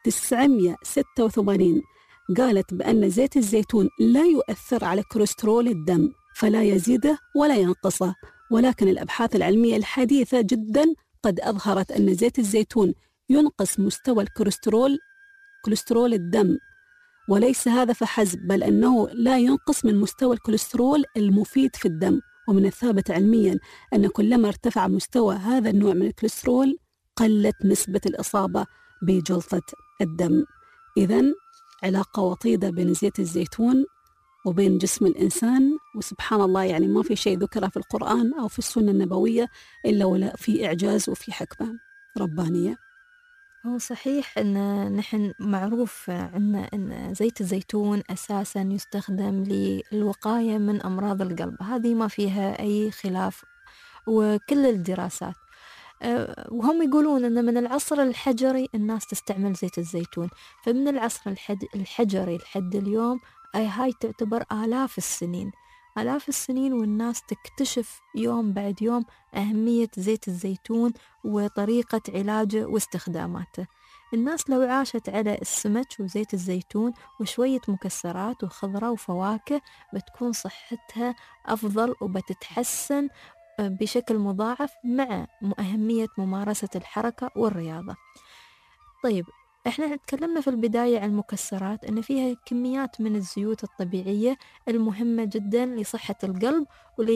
B: 1986 قالت بأن زيت الزيتون لا يؤثر على كوليسترول الدم، فلا يزيده ولا ينقصه، ولكن الأبحاث العلمية الحديثة جدا قد أظهرت أن زيت الزيتون ينقص مستوى كوليسترول الدم. وليس هذا فحسب، بل أنه لا ينقص من مستوى الكوليسترول المفيد في الدم. ومن الثابت علميا أن كلما ارتفع مستوى هذا النوع من الكوليسترول قلت نسبة الإصابة بجلطة الدم. إذن علاقة وطيدة بين زيت الزيتون وبين جسم الإنسان. وسبحان الله يعني ما في شيء ذكر في القرآن أو في السنة النبوية إلا ولا في إعجاز وفي حكمة ربانية.
C: هو صحيح أن نحن معروف عنا أن زيت الزيتون أساسا يستخدم للوقاية من أمراض القلب، هذه ما فيها أي خلاف وكل الدراسات. وهم يقولون أن من العصر الحجري الناس تستعمل زيت الزيتون، فمن العصر الحجري لحد اليوم هاي تعتبر آلاف السنين والناس تكتشف يوم بعد يوم أهمية زيت الزيتون وطريقة علاجه واستخداماته. الناس لو عاشت على السمك وزيت الزيتون وشوية مكسرات وخضرة وفواكه بتكون صحتها أفضل وبتتحسن بشكل مضاعف مع أهمية ممارسة الحركة والرياضة. طيب احنا تكلمنا في البداية عن المكسرات ان فيها كميات من الزيوت الطبيعية المهمة جدا لصحة القلب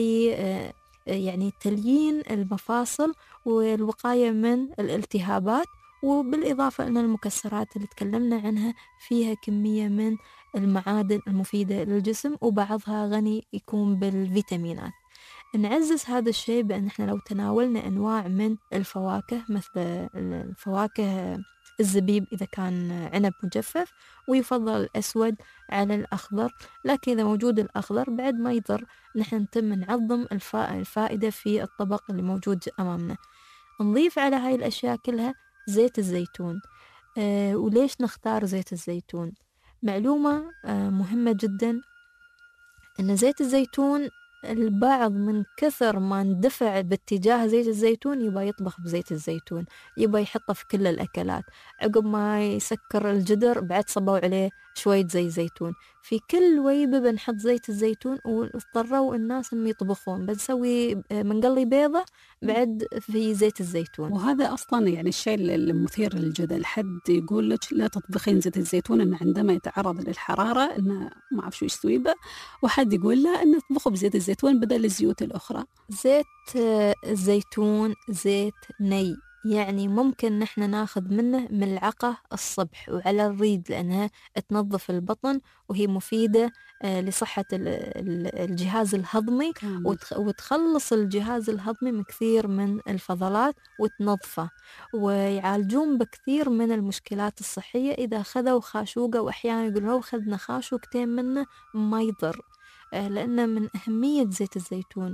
C: يعني تليين المفاصل والوقاية من الالتهابات. وبالإضافة أن المكسرات اللي تكلمنا عنها فيها كمية من المعادن المفيدة للجسم وبعضها غني يكون بالفيتامينات. نعزز هذا الشيء بأن احنا لو تناولنا أنواع من الفواكه مثل الفواكه الزبيب إذا كان عنب مجفف، ويفضل الأسود على الأخضر، لكن إذا موجود الأخضر بعد ما يضر نحن نتم نعظم الفائدة في الطبق اللي موجود أمامنا. نضيف على هاي الأشياء كلها زيت الزيتون. وليش نختار زيت الزيتون؟ معلومة مهمة جدا أن زيت الزيتون البعض من كثر ما اندفع باتجاه زيت الزيتون يبقى يطبخ بزيت الزيتون، يبقى يحطه في كل الأكلات، عقب ما يسكر الجدر بعد صبوا عليه شوية زيتون، في كل ويبة بنحط زيت الزيتون. واضطروا الناس انهم يطبخون، بنسوي منقلي بيضة بعد في زيت الزيتون.
B: وهذا أصلا يعني الشيء المثير للجدل، حد يقول لك لا تطبخين زيت الزيتون إنه عندما يتعرض للحرارة إنه ما أعرف شو يستوي به، وحد يقول لا إنه تطبخه بزيت الزيتون بدل الزيوت الأخرى.
C: زيت الزيتون زيت ني يعني ممكن نحن ناخذ منه ملعقة الصبح وعلى الريد، لأنها تنظف البطن وهي مفيدة لصحة الجهاز الهضمي،
B: كامل.
C: وتخلص الجهاز الهضمي من كثير من الفضلات وتنظفه، ويعالجون بكثير من المشكلات الصحية إذا خذوا خاشوقة. وأحيانا يقولون لو خذنا خاشوقتين منه ما يضر، لأنه من أهمية زيت الزيتون.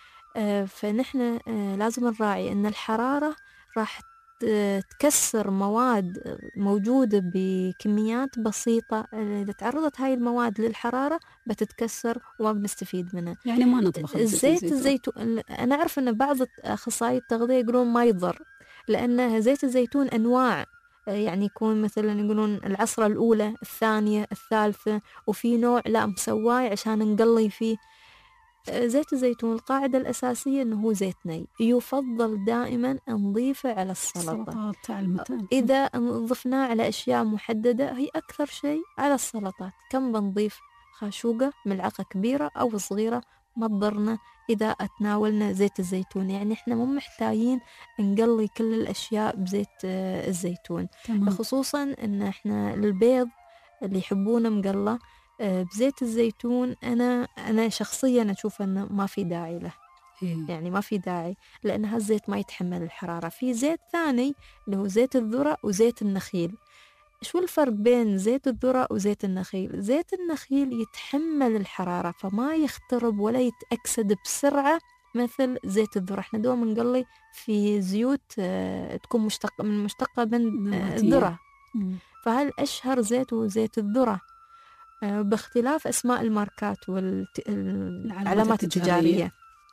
C: فنحن لازم نراعي أن الحرارة راح تكسر مواد موجودة بكميات بسيطة. إذا تعرضت هاي المواد للحرارة بتتكسر وما بنستفيد منها.
B: يعني ما نطبخ
C: زيت الزيتون أنا أعرف أن بعض أخصائي التغذية يقولون ما يضر، لأن زيت الزيتون أنواع، يعني يكون مثلا يقولون العصرة الأولى، الثانية، الثالثة، وفي نوع لا مسواي عشان نقلي فيه. زيت الزيتون القاعدة الأساسية أنه هو زيت ني، يفضل دائما نضيفه على السلطة. إذا ضفناه على أشياء محددة، هي أكثر شيء على السلطات. كم بنضيف؟ خاشوقة، ملعقة كبيرة أو صغيرة، ما تضرنا إذا أتناولنا زيت الزيتون. يعني إحنا مو محتاجين نقلي كل الأشياء بزيت الزيتون.
B: تمام.
C: خصوصا أن إحنا البيض اللي يحبونه مقلى بزيت الزيتون، أنا شخصيا أشوف أنه ما في داعي له. يعني ما في داعي، لأن هالزيت ما يتحمل الحرارة. في زيت ثاني اللي هو زيت الذرة وزيت النخيل. شو الفرق بين زيت الذرة وزيت النخيل؟ زيت النخيل يتحمل الحرارة فما يخترب ولا يتأكسد بسرعة مثل زيت الذرة. احنا دوما نقلي في زيوت تكون مشتقة من الذرة، فهل أشهر زيت هو زيت الذرة، باختلاف أسماء الماركات والعلامات التجارية.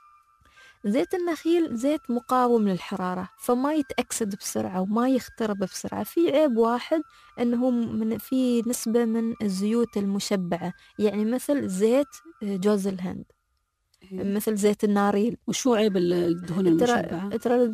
C: زيت النخيل زيت مقاوم للحرارة فما يتأكسد بسرعة وما يخترب بسرعة. في عيب واحد أنه في نسبة من الزيوت المشبعة، يعني مثل زيت جوز الهند، مثل زيت الناريل.
B: وشو عيب الدهون المشبعة؟
C: ترى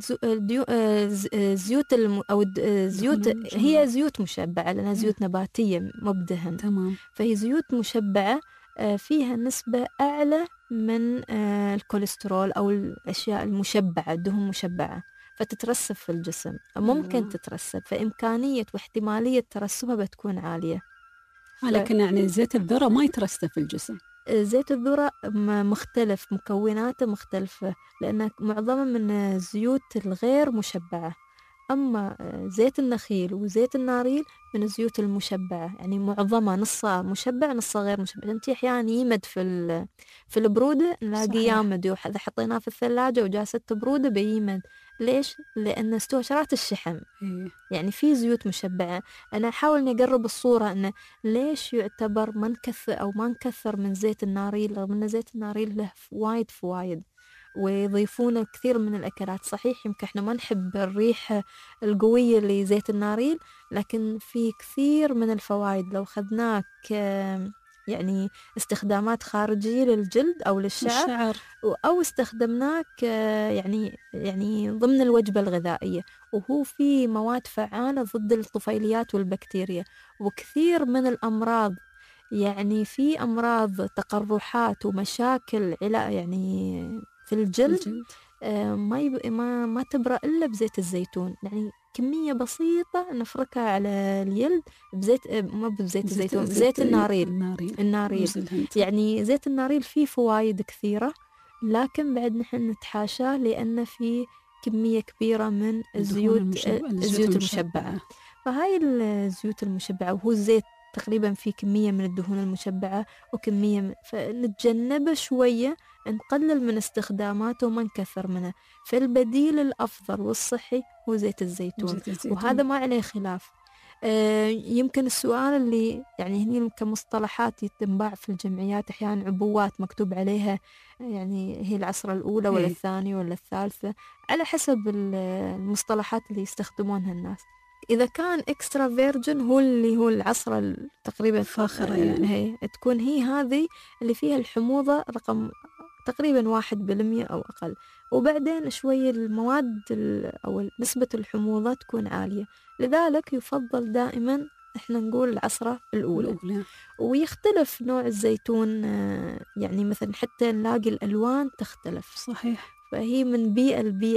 C: الزيوت أو الزيوت هي زيوت مشبعة لأنها زيوت نباتية مو بدهن.
B: تمام.
C: فهي زيوت مشبعة فيها نسبة أعلى من الكوليسترول أو الأشياء المشبعة، الدهون مشبعة، فتترسب في الجسم. ممكن تترسب، فإمكانية واحتمالية ترسبها بتكون عالية.
B: لكن يعني زيت الذرة ما يترسب في الجسم.
C: زيت الذرة مختلف، مكوناته مختلفة، لأن معظمها من الزيوت الغير مشبعة. أما زيت النخيل وزيت الناريل من الزيوت المشبعة، يعني معظمها نصها مشبع نصها غير مشبع. انتي أحيانا يمد في البرودة نلاقي يامد، إذا حطيناه في الثلاجة وجالسة برودة بيمد. ليش؟ لأن استوشرات الشحم. يعني في زيوت مشبعة. أنا أحاول إني أقرب الصورة إنه ليش يعتبر ما نكثر من زيت الناريل، رغم إن زيت الناريل له وايد فوايد ويضيفون كثير من الأكلات. صحيح يمكن إحنا ما نحب الريحة القوية لزيت الناريل، لكن في كثير من الفوائد لو خذناه يعني استخدامات خارجية للجلد أو للشعر، أو استخدمناه يعني ضمن الوجبة الغذائية. وهو في مواد فعالة ضد الطفيليات والبكتيريا وكثير من الأمراض. يعني في أمراض تقرحات ومشاكل يعني في الجلد ما تبرأ إلا بزيت الزيتون. يعني كمية بسيطة نفركها على الجلد بزيت، ما بزيت الزيتون، بزيت الناريل. يعني زيت الناريل فيه فوائد كثيرة، لكن بعد نحن نتحاشاه لأن فيه كمية كبيرة من الزيوت المشبعة. فهاي الزيوت المشبعة، وهو الزيت تقريبا في كمية من الدهون المشبعة وكمية فنتجنبه شوية، نقلل من استخداماته وما نكثر منه. فالبديل الأفضل والصحي هو زيت الزيتون. وهذا ما عليه خلاف. يمكن السؤال اللي يعني هني كمصطلحات يتنباع في الجمعيات أحيانا عبوات مكتوب عليها يعني هي العصرة الأولى ولا الثانية ولا الثالثة، على حسب المصطلحات اللي يستخدمونها الناس. إذا كان إكسترا فيرجن هو اللي هو العصرة تقريبا
B: فاخرة، يعني
C: هي تكون هي هذه اللي فيها الحموضة رقم تقريبا 1% أو أقل، وبعدين شوية المواد أو نسبة الحموضة تكون عالية. لذلك يفضل دائما إحنا نقول العصرة الأولى. ويختلف نوع الزيتون، يعني مثلا حتى نلاقي الألوان تختلف.
B: صحيح.
C: فهي من بيئة لبيئة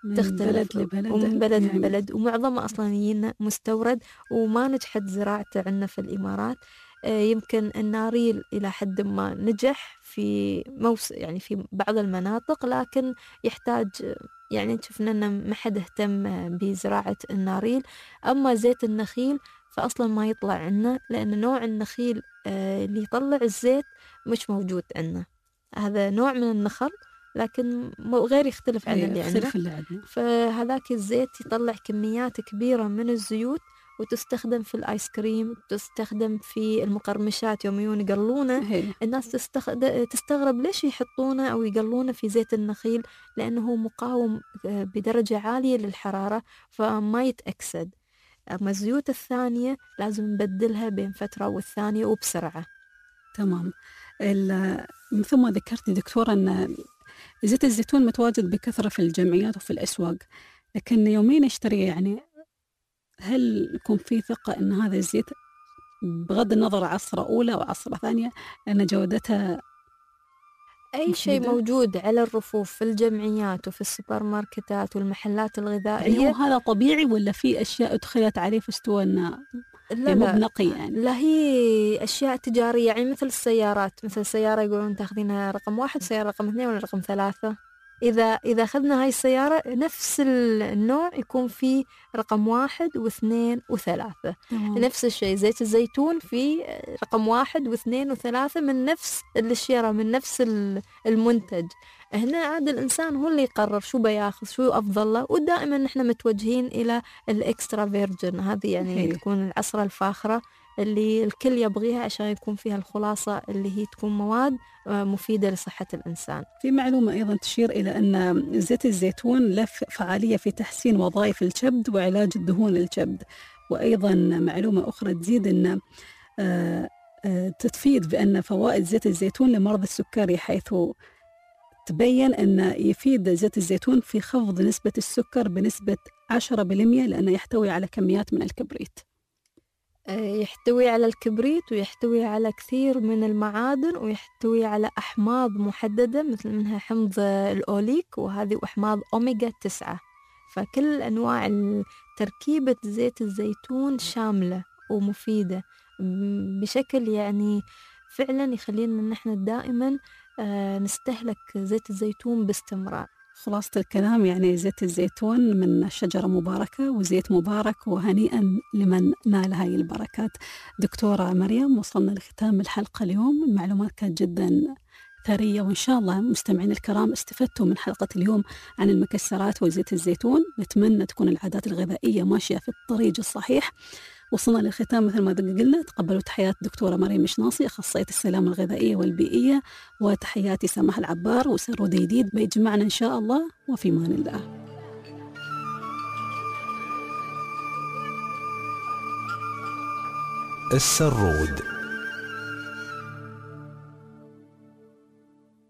B: من
C: تختلف
B: بلد لبلد
C: ومن بلد
B: يعني.
C: لبلد، ومعظمها أصلا يجينا مستورد وما نجحت زراعته عندنا في الإمارات. يمكن الناريل إلى حد ما نجح في يعني في بعض المناطق، لكن يحتاج يعني شفنا أن ما حد اهتم بزراعة الناريل. أما زيت النخيل فأصلا ما يطلع عنا، لأن نوع النخيل اللي يطلع الزيت مش موجود عنا. هذا نوع من النخل لكن غير يختلف عن اللي عندنا.
B: يختلف اللي عندنا.
C: فهذاك الزيت يطلع كميات كبيرة من الزيوت، وتستخدم في الآيس كريم، تستخدم في المقرمشات يوم يجون يقلونه. الناس تستغرب ليش يحطونه أو يقلونه في زيت النخيل، لأنه مقاوم بدرجة عالية للحرارة فما يتأكسد. أما الزيوت الثانية لازم نبدلها بين فترة والثانية وبسرعة.
B: تمام. مثل ما ذكرتي دكتورة أن زيت الزيتون متواجد بكثرة في الجمعيات وفي الأسواق، لكن يومين اشتريه، يعني هل يكون في ثقة أن هذا الزيت بغض النظر عصرة أولى وعصرة ثانية أن جودتها
C: أي شيء موجود على الرفوف في الجمعيات وفي السوبر ماركتات والمحلات الغذائية؟
B: يعني هو هذا طبيعي ولا في أشياء أدخلت عليه فاستوى أنه
C: لا
B: مو بنقي يعني؟
C: لا، هي أشياء تجارية. يعني مثل السيارات، مثل السيارة يقولون تاخذينها رقم 1 سيارة رقم 2 ولا رقم 3. إذا أخذنا هاي السيارة نفس النوع يكون فيه رقم 1 و2 و3. نفس الشيء زيت الزيتون في رقم 1 و2 و3 من نفس الشيرة، من نفس المنتج. هنا عاد الإنسان هو اللي يقرر شو بياخذ، شو أفضل له. ودائما نحن متوجهين إلى الإكسترا فيرجن، هذه يعني تكون العصرة الفاخرة اللي الكل يبغيها عشان يكون فيها الخلاصة اللي هي تكون مواد مفيدة لصحة الإنسان.
B: في معلومة أيضا تشير إلى أن زيت الزيتون له فعالية في تحسين وظائف الكبد وعلاج الدهون الكبد. وأيضا معلومة أخرى تزيد أن تفيد بأن فوائد زيت الزيتون لمرضى السكري، حيث تبين أن يفيد زيت الزيتون في خفض نسبة السكر بنسبة 10%، لأنه يحتوي على كميات من الكبريت.
C: يحتوي على الكبريت ويحتوي على كثير من المعادن ويحتوي على أحماض محددة، مثل منها حمض الأوليك وهذه أحماض أوميغا 9. فكل أنواع تركيبة زيت الزيتون شاملة ومفيدة بشكل يعني فعلا يخلينا نحن دائما نستهلك زيت الزيتون باستمرار.
B: خلاصة الكلام يعني زيت الزيتون من شجرة مباركة وزيت مبارك، وهنيئا لمن نال هاي البركات. دكتورة مريم، وصلنا لختام الحلقة اليوم. المعلومات كانت جدا ثرية، وإن شاء الله مستمعين الكرام استفدتوا من حلقة اليوم عن المكسرات وزيت الزيتون. نتمنى تكون العادات الغذائية ماشية في الطريق الصحيح. وصلنا للختام مثل ما قلنا. تقبلوا تحيات دكتورة مريم مشناصي، أخصائية السلامة الغذائية والبيئية، وتحياتي سماح العبار وسرود جديد بيجمعنا إن شاء الله، وفي مان الله.
A: السرود.